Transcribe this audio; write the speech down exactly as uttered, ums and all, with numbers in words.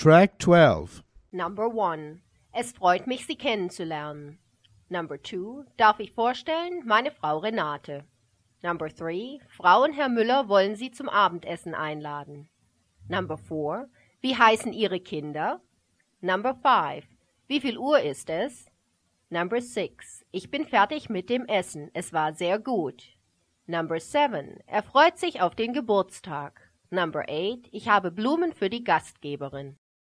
Track twelve. Number one. Es freut mich, Sie kennenzulernen. Number two. Darf ich vorstellen, meine Frau Renate. Number three. Frau und Herr Müller wollen Sie zum Abendessen einladen. Number four. Wie heißen Ihre Kinder? Number five. Wie viel Uhr ist es? Number six. Ich bin fertig mit dem Essen. Es war sehr gut. Number seven. Er freut sich auf den Geburtstag. Number eight. Ich habe Blumen für die Gastgeberin.